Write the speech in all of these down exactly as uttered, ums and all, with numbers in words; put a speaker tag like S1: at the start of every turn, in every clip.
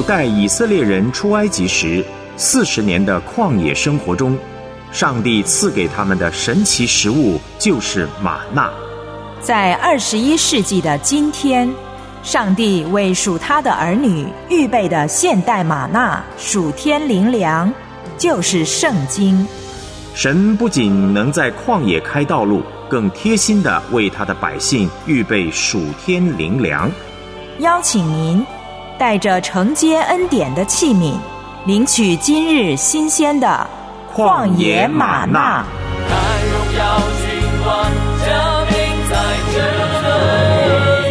S1: 带以色列人出埃及时四十年的旷野生活中，上帝赐给他们的神奇食物就是玛纳。
S2: 在二十一世纪的今天，上帝为属他的儿女预备的现代玛纳属天灵粮，就是圣经。
S1: 神不仅能在旷野开道路，更贴心地为他的百姓预备属天灵粮。
S2: 邀请您带着承接恩典的器皿，领取今日新鲜的旷野玛纳。
S3: 看荣耀君王降临在这里。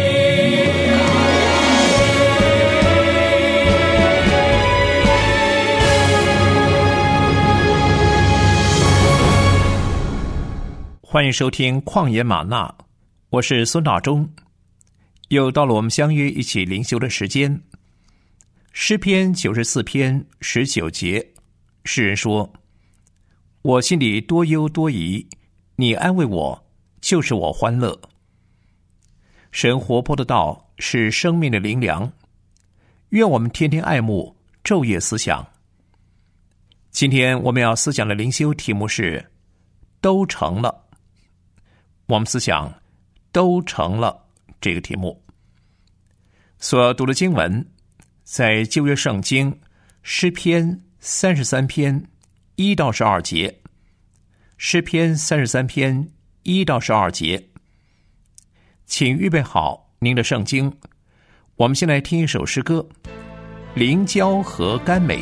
S4: 欢迎收听旷野玛纳，我是孙大中。又到了我们相约一起灵修的时间。诗篇九十四篇十九节，诗人说：我心里多忧多疑，你安慰我，就是我欢乐。神活泼的道是生命的灵粮，愿我们天天爱慕，昼夜思想。今天我们要思想的灵修题目是都成了。我们思想都成了这个题目。所读的经文在旧约圣经诗篇三十三篇一到十二节，诗篇三十三篇一到十二节。请预备好您的圣经，我们先来听一首诗歌《灵交和甘美》。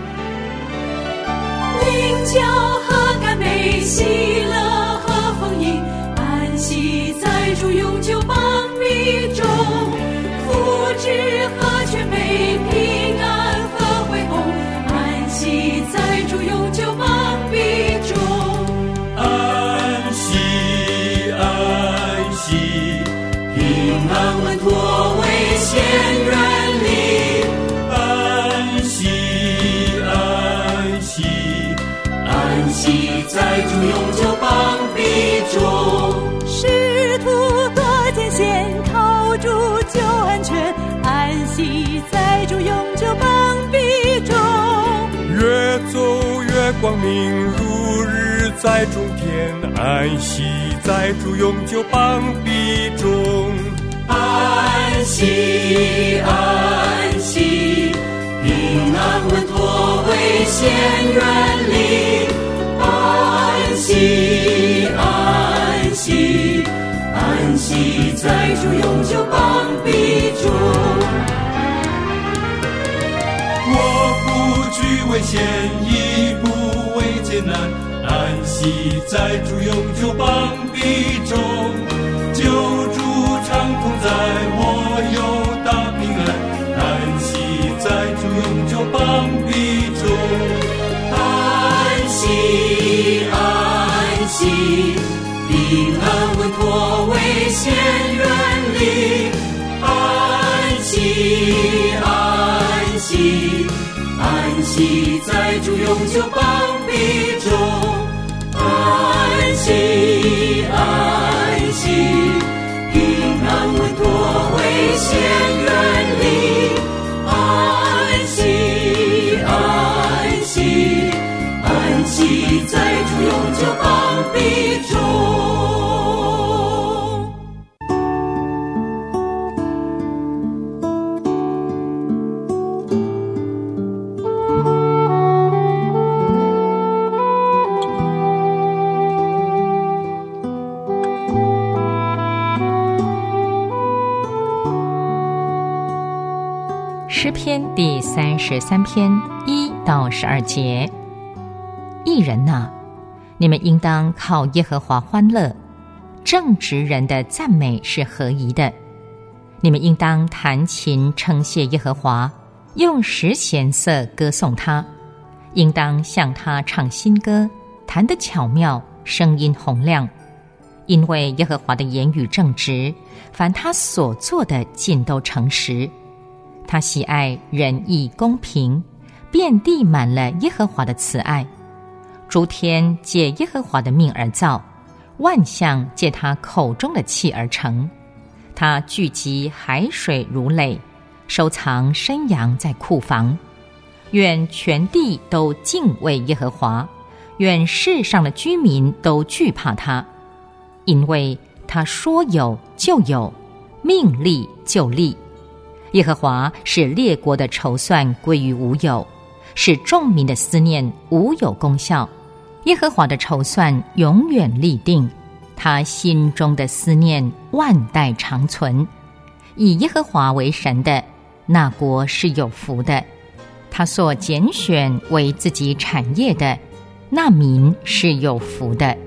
S5: 灵交和甘美，喜乐和丰盈，安息在主永久邦比中，福祉和全美，平安和恢宏，安息在主永久邦比中。
S3: 安息安息，平安稳妥，危险远离。安息安息，安息在主永久邦比中。
S5: 使徒多艰险，靠主就安全，安息在主永久邦比中。
S6: 越走越光明，如日在中天，安息在主永久邦比中。
S3: 安息安息，平安稳妥，危险远离。安息安息，安息在主永久邦比中。我不惧危险，亦不畏艰难，安息在主永久邦比中。救主常同在，我有大平安，安息在主永久邦比中。安息安息，平安稳妥，危险远离。安息安息，安息在主永久邦比中。安息安息，平安稳妥，危险远离。安息安息，安息在主永久邦比中。
S7: 诗篇第三十三篇一到十二节。义人哪，你们应当靠耶和华欢乐，正直人的赞美是合宜的。你们应当弹琴称谢耶和华，用十弦瑟歌颂他，应当向他唱新歌，弹得巧妙，声音洪亮。因为耶和华的言语正直，凡他所做的尽都诚实。他喜爱仁义公平，遍地满了耶和华的慈爱。诸天借耶和华的命而造，万象借他口中的气而成。他聚集海水如垒， 收藏山羊在库房。愿全地都敬畏耶和华，愿世上的居民都惧怕他，因为他说有就有，命立就立。耶和华使列国的筹算归于无有，使众民的思念无有功效。耶和华的筹算永远立定，他心中的思念万代长存。以耶和华为神的，那国是有福的；他所拣选为自己产业的，那民是有福的。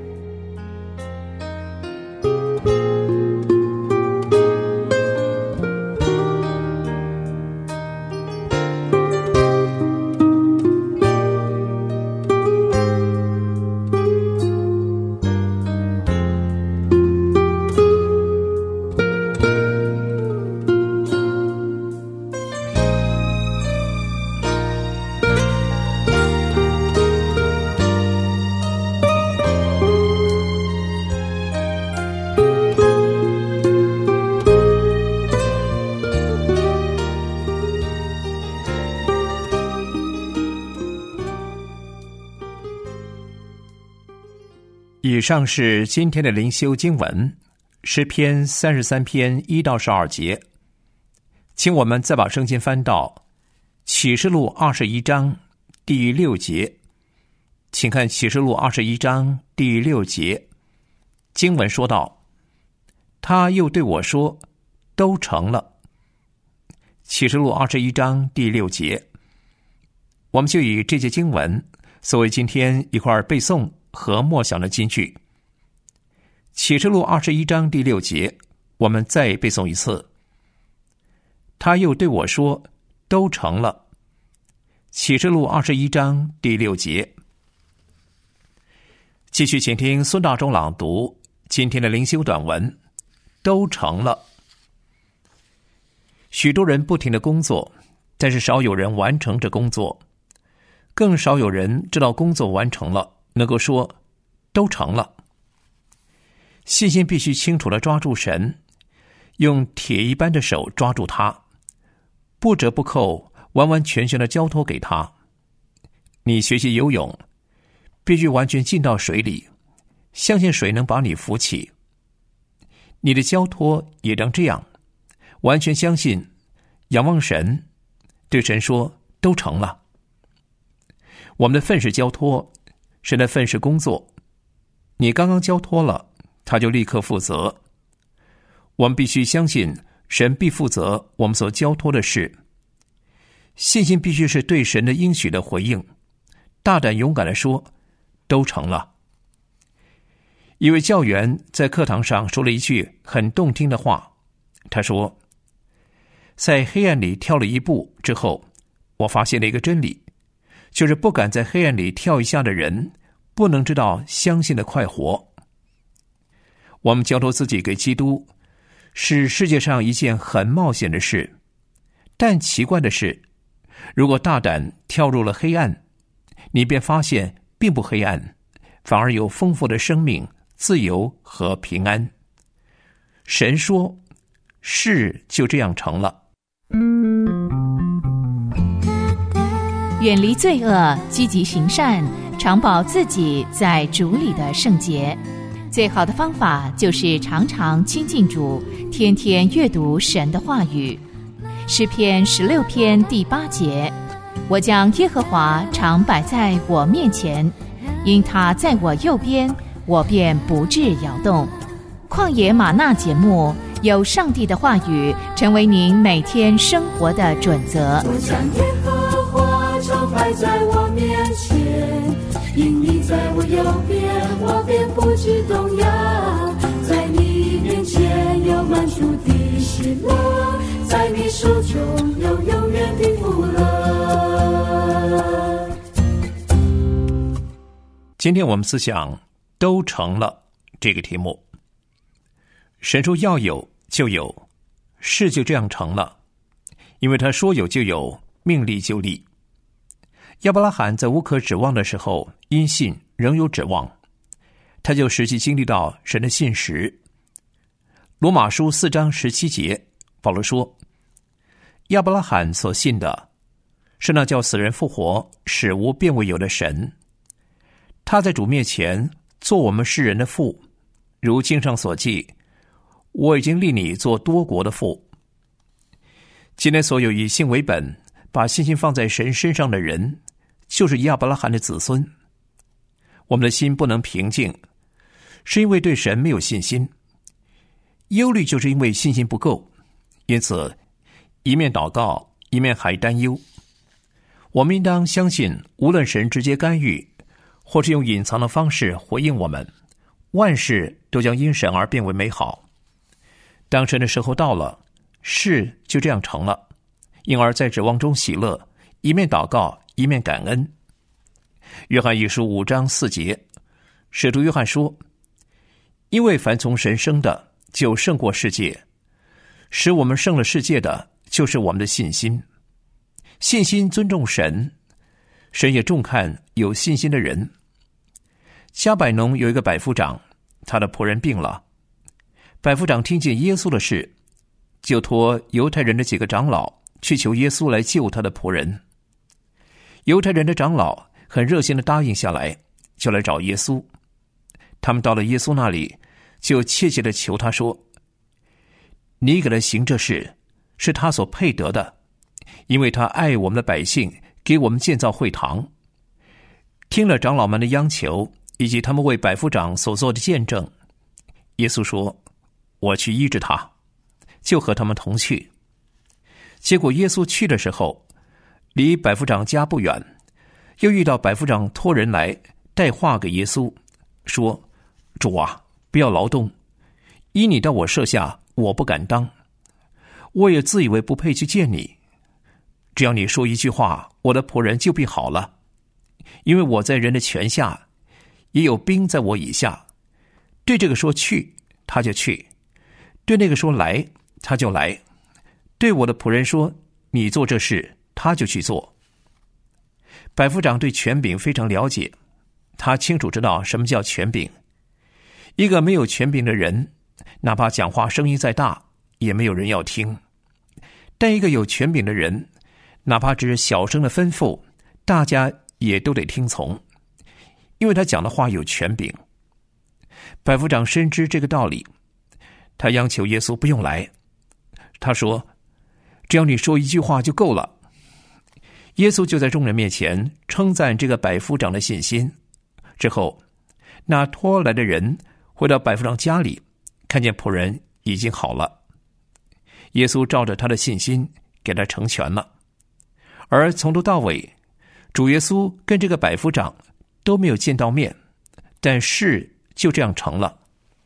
S4: 以上是今天的灵修经文，诗篇三十三篇一到十二节。请我们再把圣经翻到启示录二十一章第六节。请看启示录二十一章第六节，经文说道：他又对我说，都成了。启示录二十一章第六节，我们就以这节经文作为今天一块背诵和默想的金句。启示录二十一章第六节，我们再背诵一次。他又对我说，都成了。启示录二十一章第六节。继续请听孙大中朗读今天的灵修短文，都成了。许多人不停地工作，但是少有人完成这工作，更少有人知道工作完成了能够说都成了。信心必须清楚地抓住神，用铁一般的手抓住他，不折不扣，完完全全地交托给他。你学习游泳，必须完全进到水里，相信水能把你扶起。你的交托也当这样，完全相信，仰望神，对神说都成了。我们的份是交托，神的份是工作。你刚刚交托了，他就立刻负责。我们必须相信神必负责我们所交托的事。信心必须是对神的应许的回应，大胆勇敢地说都成了。一位教员在课堂上说了一句很动听的话，他说，在黑暗里跳了一步之后，我发现了一个真理，就是不敢在黑暗里跳一下的人，不能知道相信的快活。我们交托自己给基督，是世界上一件很冒险的事，但奇怪的是，如果大胆跳入了黑暗，你便发现并不黑暗，反而有丰富的生命、自由和平安。神说，事就这样成了。
S8: 远离罪恶，积极行善，常保自己在主里的圣洁。最好的方法就是常常亲近主，天天阅读神的话语。诗篇十六篇第八节，我将耶和华常摆在我面前，因他在我右边，我便不致摇动。旷野吗哪节目，有上帝的话语成为您每天生活的准则。
S5: 我将耶和华常摆在我面前，因你在我右边，我便不致动摇。在你面前有满足的喜乐，在你手中有永远的福乐。
S4: 今天我们思想都成了这个题目。神说要有就有，事就这样成了，因为他说有就有，命立就立。亚伯拉罕在无可指望的时候，因信仍有指望，他就实际经历到神的信实。罗马书四章十七节，保罗说， 亚伯拉罕所信的是那叫死人复活、使无变为有的神。他在主面前做我们世人的父，如经上所记，我已经立你做多国的父。今天所有以信为本，把信心放在神身上的人，就是亚伯拉罕的子孙。我们的心不能平静，是因为对神没有信心。忧虑就是因为信心不够，因此一面祷告，一面还担忧。我们应当相信，无论神直接干预，或是用隐藏的方式回应我们，万事都将因神而变为美好。当神的时候到了，事就这样成了，因而在指望中喜乐，一面祷告，一面感恩。约翰一书五章四节，使徒约翰说：因为凡从神生的，就胜过世界，使我们胜了世界的，就是我们的信心。信心尊重神，神也重看有信心的人。加百农有一个百夫长，他的仆人病了。百夫长听见耶稣的事，就托犹太人的几个长老去求耶稣来救他的仆人。犹太人的长老很热心地答应下来，就来找耶稣。他们到了耶稣那里，就切切地求他说：你给他行这事，是他所配得的，因为他爱我们的百姓，给我们建造会堂。听了长老们的央求，以及他们为百夫长所做的见证，耶稣说：我去医治他，就和他们同去。结果耶稣去的时候，离百夫长家不远，又遇到百夫长托人来带话给耶稣，说：主啊，不要劳动，依你到我舍下，我不敢当。我也自以为不配去见你，只要你说一句话，我的仆人就必好了。因为我在人的权下，也有兵在我以下，对这个说去，他就去；对那个说来，他就来；对我的仆人说你做这事，他就去做。百夫长对权柄非常了解，他清楚知道什么叫权柄。一个没有权柄的人，哪怕讲话声音再大，也没有人要听；但一个有权柄的人，哪怕只是小声的吩咐，大家也都得听从，因为他讲的话有权柄。百夫长深知这个道理，他央求耶稣不用来。他说：只要你说一句话就够了。耶稣就在众人面前称赞这个百夫长的信心。之后，那托来的人回到百夫长家里，看见仆人已经好了。耶稣照着他的信心给他成全了。而从头到尾，主耶稣跟这个百夫长都没有见到面，但事就这样成了。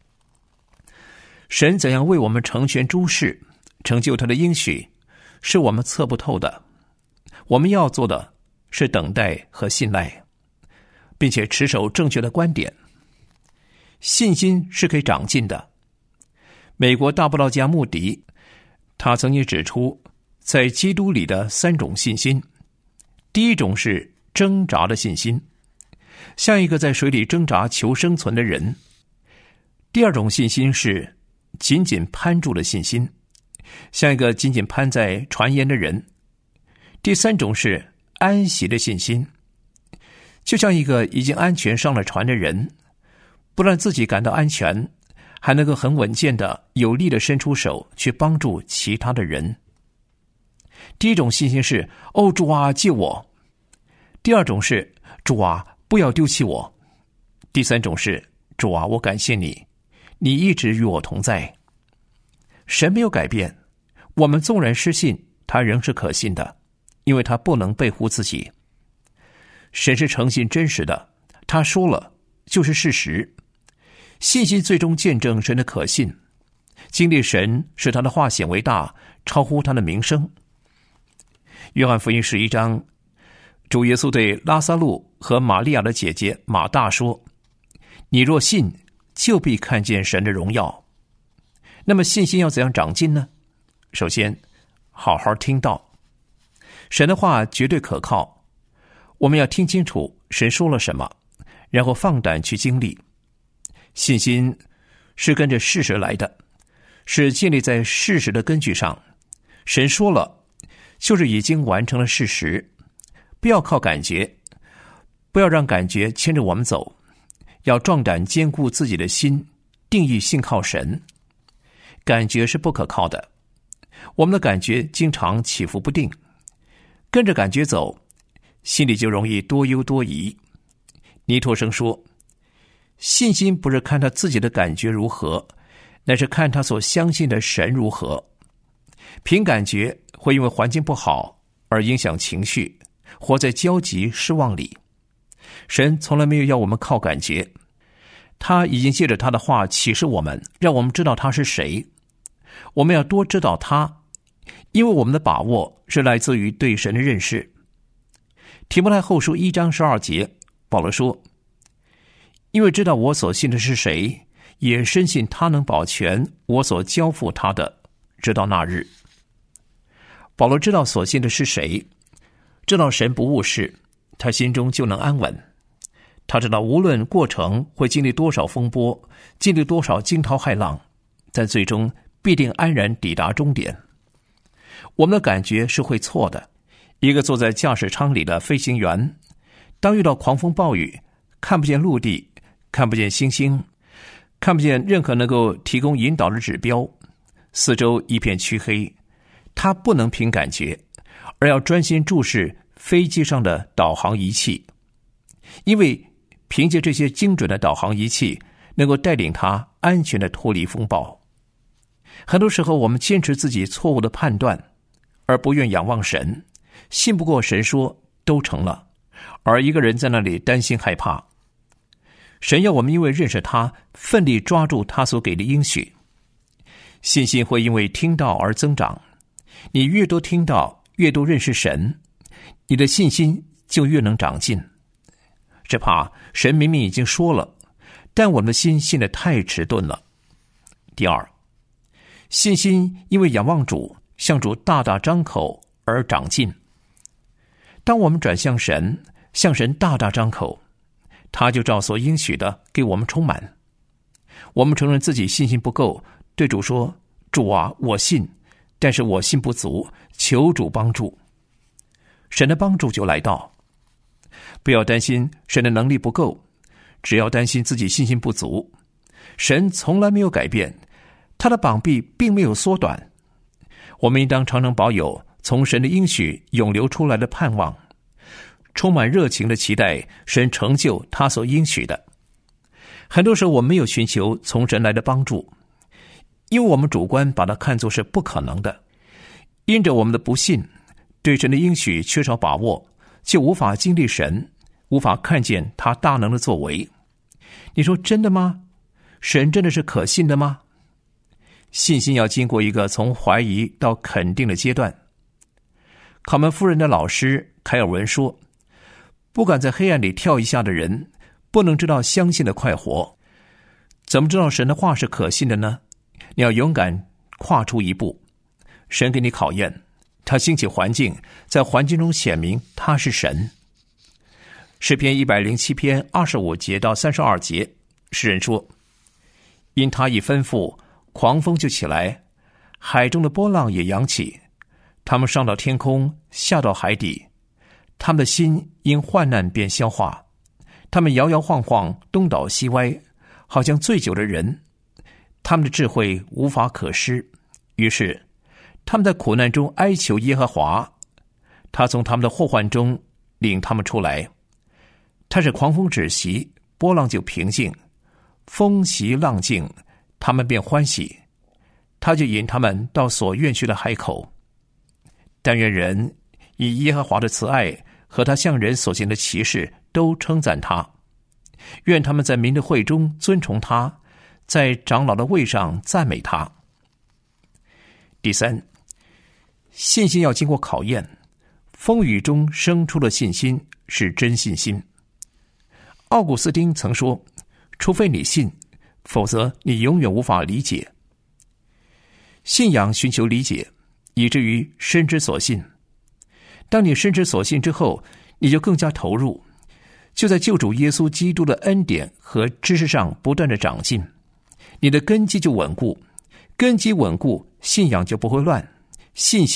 S4: 神怎样为我们成全诸事，成就他的应许，是我们测不透的。我们要做的是等待和信赖，并且持守正确的观点。信心是可以长进的。美国大布道家穆迪，他曾经指出，在基督里的三种信心。第一种是挣扎的信心，像一个在水里挣扎求生存的人。第二种信心是紧紧攀住的信心，像一个紧紧攀在船沿的人。第三种是安息的信心，就像一个已经安全上了船的人，不但自己感到安全，还能够很稳健的、有力的伸出手去帮助其他的人。第一种信心是：哦，主啊，救我。第二种是：主啊，不要丢弃我。第三种是：主啊，我感谢你，你一直与我同在。神没有改变，我们纵然失信，他仍是可信的，因为他不能背乎自己。神是诚信真实的，他说了就是事实。信心最终见证神的可信，经历神使他的话显为大，超乎他的名声。约翰福音十一章，主耶稣对拉撒路和玛利亚的姐姐马大说：你若信，就必看见神的荣耀。那么信心要怎样长进呢？首先，好好听道。神的话绝对可靠，我们要听清楚神说了什么，然后放胆去经历。信心是跟着事实来的，是建立在事实的根据上。神说了， 就是已经完成了事实。不要靠感觉，不要让感觉牵着我们走，要壮胆坚固自己的心，定义信靠神。感觉是不可靠的，我们的感觉经常起伏不定，跟着感觉走，心里就容易多忧多疑。尼托生说，信心不是看他自己的感觉如何，乃是看他所相信的神如何。凭感觉会因为环境不好而影响情绪，活在焦急失望里。神从来没有要我们靠感觉，他已经借着他的话启示我们，让我们知道他是谁。我们要多知道他，因为我们的把握是来自于对神的认识。提摩太后书一章十二节，保罗说，因为知道我所信的是谁，也深信他能保全我所交付他的，直到那日。保罗知道所信的是谁，知道神不误事，他心中就能安稳。他知道无论过程会经历多少风波，经历多少惊涛骇浪，但最终必定安然抵达终点。我们的感觉是会错的。一个坐在驾驶舱里的飞行员，当遇到狂风暴雨，看不见陆地，看不见星星，看不见任何能够提供引导的指标，四周一片黢黑，他不能凭感觉，而要专心注视飞机上的导航仪器，因为凭借这些精准的导航仪器能够带领他安全地脱离风暴。很多时候我们坚持自己错误的判断，而不愿仰望神，信不过神说都成了，而一个人在那里担心害怕。神要我们因为认识他，奋力抓住他所给的应许。信心会因为听到而增长，你越多听到，越多认识神，你的信心就越能长进。只怕神明明已经说了，但我们的心信得太迟钝了。第二，信心因为仰望主，向主大大张口而长进。当我们转向神，向神大大张口，他就照所应许的给我们充满。我们承认自己信心不够，对主说，主啊，我信，但是我信不足，求主帮助。神的帮助就来到。不要担心神的能力不够，只要担心自己信心不足。神从来没有改变，他的膀臂并没有缩短。我们应当常常保有从神的应许涌流出来的盼望，充满热情的期待神成就他所应许的。很多时候我们没有寻求从神来的帮助，因为我们主观把它看作是不可能的。因着我们的不信，对神的应许缺少把握，就无法经历神，无法看见他大能的作为。你说真的吗？神真的是可信的吗？信心要经过一个从怀疑到肯定的阶段。考门夫人的老师凯尔文说，不敢在黑暗里跳一下的人，不能知道相信的快活。怎么知道神的话是可信的呢？你要勇敢跨出一步。神给你考验，他兴起环境，在环境中显明他是神。诗篇一百零七篇二十五节到三十二节，诗人说，因他一吩咐，狂风就起来，海中的波浪也扬起，他们上到天空，下到海底，他们的心因患难便消化，他们摇摇晃晃，东倒西歪，好像醉酒的人，他们的智慧无法可施。于是他们在苦难中哀求耶和华，他从他们的祸患中领他们出来。他使狂风止息，波浪就平静，风息浪静，他们便欢喜。他就引他们到所愿去的海口。但愿人以耶和华的慈爱和他向人所行的奇事都称赞他。愿他们在民的会中尊崇他，在长老的位上赞美他。第三，信心要经过考验，风雨中生出的信心是真信心。奥古斯丁曾说，除非你信，否则你永远无法理解。信仰寻求理解，以至于深知所信。当你深知所信之后，你就更加投入，就在救主耶稣基督的恩典和知识上不断的长进，你的根基就稳固，根基稳固，信仰就不会乱，信心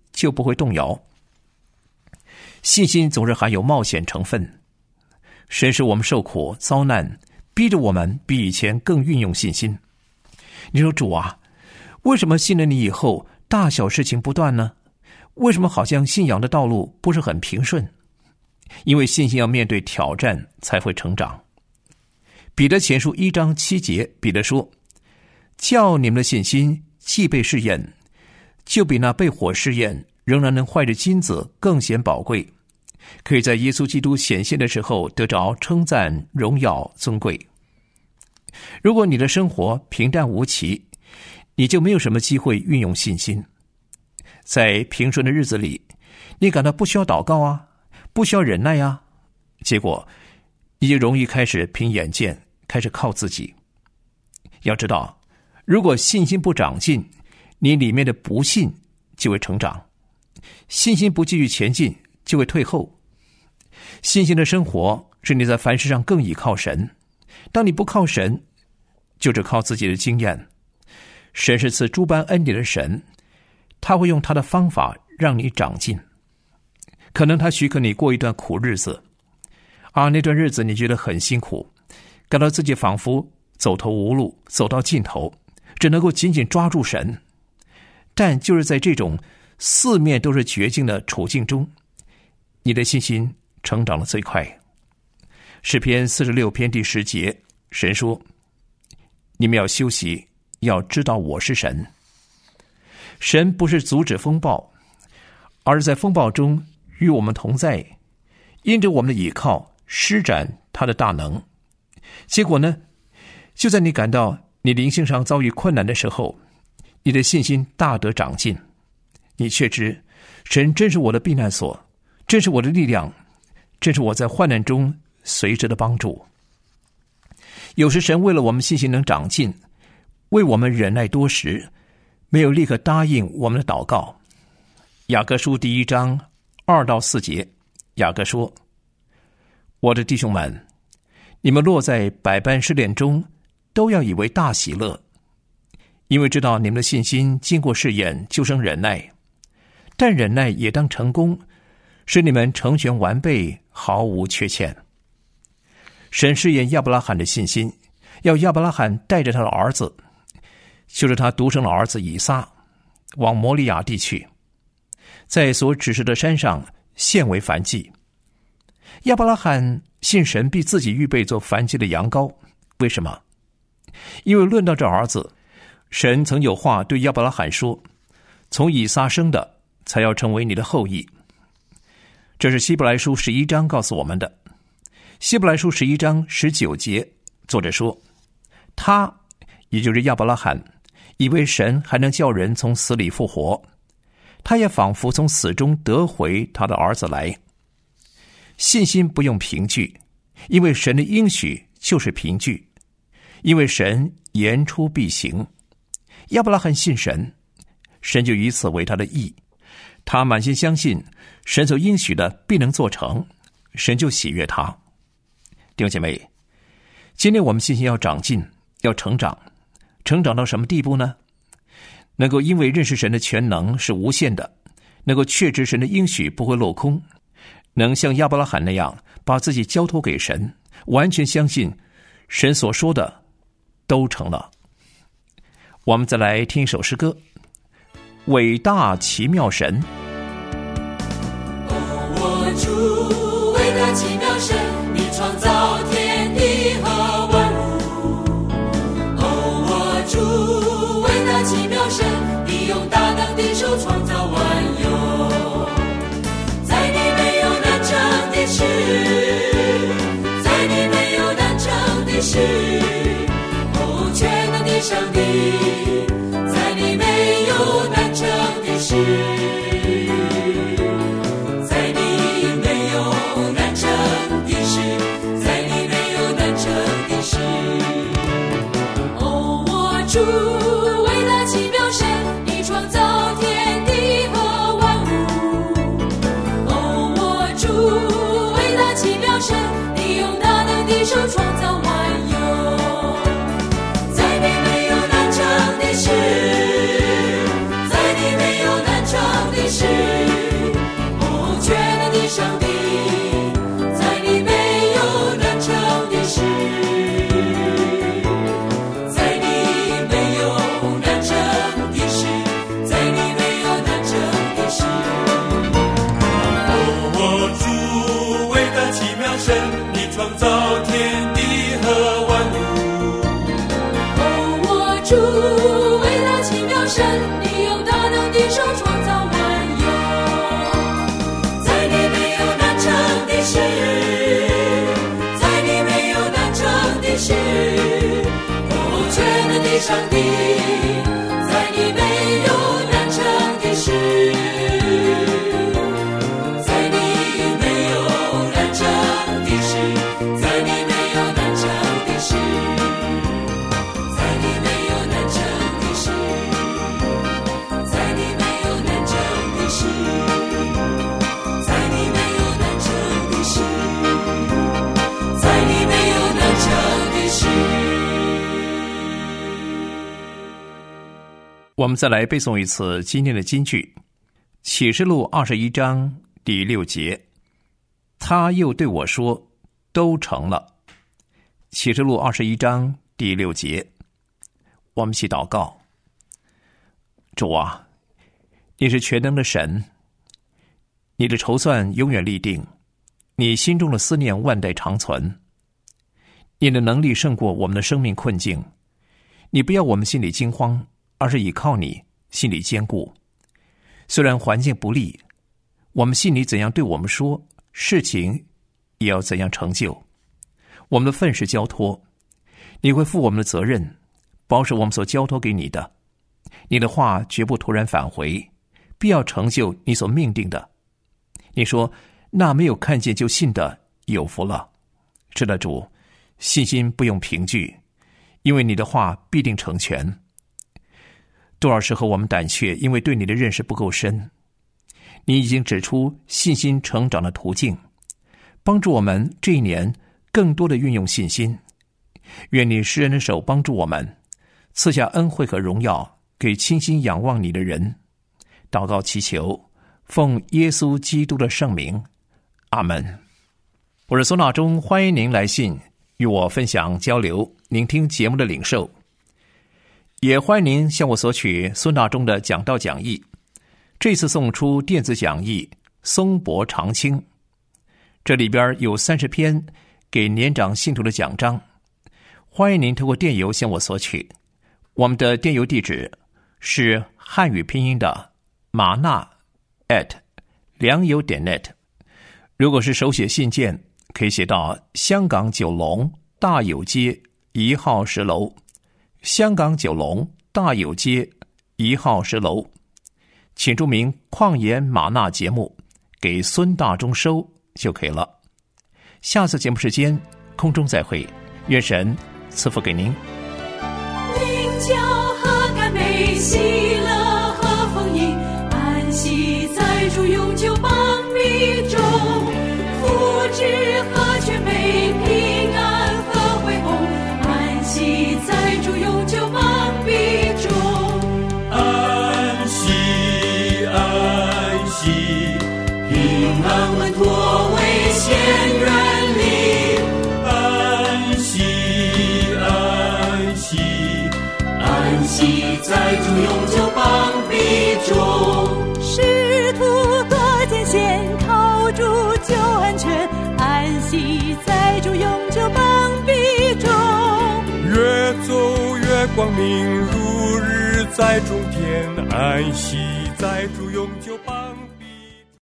S4: 就不会动摇。信心总是含有冒险成分，神使我们受苦遭难，逼着我们比以前更运用信心。你说主啊，为什么信了你以后大小事情不断呢？为什么好像信仰的道路不是很平顺？因为信心要面对挑战才会成长。彼得前书一章七节，彼得说，叫你们的信心既被试验，就比那被火试验仍然能坏的金子更显宝贵，可以在耶稣基督显现的时候得着称赞、荣耀、尊贵。如果你的生活平淡无奇，你就没有什么机会运用信心。在平顺的日子里，你感到不需要祷告啊，不需要忍耐啊，结果你就容易开始凭眼见，开始靠自己。要知道，如果信心不长进，你里面的不信就会成长，信心不继续前进就会退后。信心的生活是你在凡事上更倚靠神，当你不靠神，就只靠自己的经验。神是赐诸般恩典的神，他会用他的方法让你长进。可能他许可你过一段苦日子，而那段日子你觉得很辛苦，感到自己仿佛走投无路，走到尽头，只能够紧紧抓住神。但就是在这种四面都是绝境的处境中，你的信心成长得最快。诗篇四十六篇第十节，神说，你们要休息，要知道我是神。神不是阻止风暴，而是在风暴中与我们同在，因着我们的倚靠施展他的大能。结果呢，就在你感到你灵性上遭遇困难的时候，你的信心大得长进。你确知神真是我的避难所，真是我的力量，真是我在患难中随时的帮助。有时神为了我们信心能长进，为我们忍耐多时，没有立刻答应我们的祷告。雅各书第一章二到四节，雅各说，我的弟兄们，你们落在百般试炼中，都要以为大喜乐，因为知道你们的信心经过试验，就生忍耐。但忍耐也当成功，使你们成全完备，毫无缺欠。神试验亚伯拉罕的信心，要亚伯拉罕带着他的儿子，就是他独生的儿子以撒，往摩利亚地去，在所指示的山上献为燔祭。亚伯拉罕信神必自己预备做燔祭的羊羔。为什么？因为论到这儿子，神曾有话对亚伯拉罕说，从以撒生的才要成为你的后裔。这是希伯来书十一章告诉我们的。希伯来书十一章十九节，作者说，他也就是亚伯拉罕以为神还能叫人从死里复活，他也仿佛从死中得回他的儿子来。信心不用凭据，因为神的应许就是凭据，因为神言出必行。亚伯拉罕信神，神就以此为他的义，他满心相信神所应许的必能做成，神就喜悦他。弟兄姐妹，今天我们信心要长进，要成长。成长到什么地步呢？能够因为认识神的全能是无限的，能够确知神的应许不会落空，能像亚伯拉罕那样把自己交托给神，完全相信神所说的都成了。我们再来听一首诗歌，伟大奇妙神。
S5: 哦，我主，伟大奇妙神，你创造天地和万物。哦，我主，伟大奇妙神，你用大能的手创造万有。在你没有难成的事，在你没有难成的事。哦，全能的上帝，在你没有难成的事。主，伟大奇妙神，你创造天地和万物。哦，我主，伟大奇妙神，你用大能的手创造万有。在你没有难成的事，在你没有难成的事。 主伟大奇妙神，你用大能的手创造万有，在你没有难成的事，在你没有难成的事，哦，全能的上帝，在你没有难成的事，在你没有难成的事，在你没有难成的事，在你没有难成的事，在你没有难成的事，在你没有难成的事，在你没有难成的事。
S4: 我们再来背诵一次今天的金句，启示录二十一章第六节，他又对我说，都成了。启示录二十一章第六节，我们一起祷告。主啊，你是全能的神，你的筹算永远立定，你心中的思念万代长存，你的能力胜过我们的生命困境，你不要我们心里惊慌，而是倚靠你，心里坚固。虽然环境不利，我们信你怎样对我们说，事情也要怎样成就。我们的份是交托，你会负我们的责任，保守我们所交托给你的。你的话绝不突然返回，必要成就你所命定的。你说，那没有看见就信的有福了。是的，主，信心不用凭据，因为你的话必定成全。多少时候我们胆怯，因为对你的认识不够深。你已经指出信心成长的途径，帮助我们这一年更多的运用信心。愿你施恩的手帮助我们，赐下恩惠和荣耀给倾心仰望你的人。祷告祈求，奉耶稣基督的圣名，阿门。我是孙大中，欢迎您来信与我分享交流，聆听节目的领受。也欢迎您向我索取孙大中的讲道讲义，这次送出电子讲义松柏长青，这里边有三十篇给年长信徒的讲章，欢迎您透过电邮向我索取。我们的电邮地址是汉语拼音的玛纳 at 良友点 net， 如果是手写信件，可以写到香港九龙大有街一号十楼，香港九龙大有街一号十楼，请注明旷野玛纳节目，给孙大中收就可以了。下次节目时间空中再会，愿神赐福给您。
S5: 名叫何干美，喜乐和丰盈，安息在主永久邦庇中，福祉和全美，平安和恢宏，安息在主永久邦庇中。
S3: 安息安息，平安稳妥危险远离，安息安息，安息在主永久邦庇中。
S5: 使徒各艰险，靠主就安全，安息在主永久邦庇中。
S6: 越走越光明，如日在中天，安息在主永久邦庇中。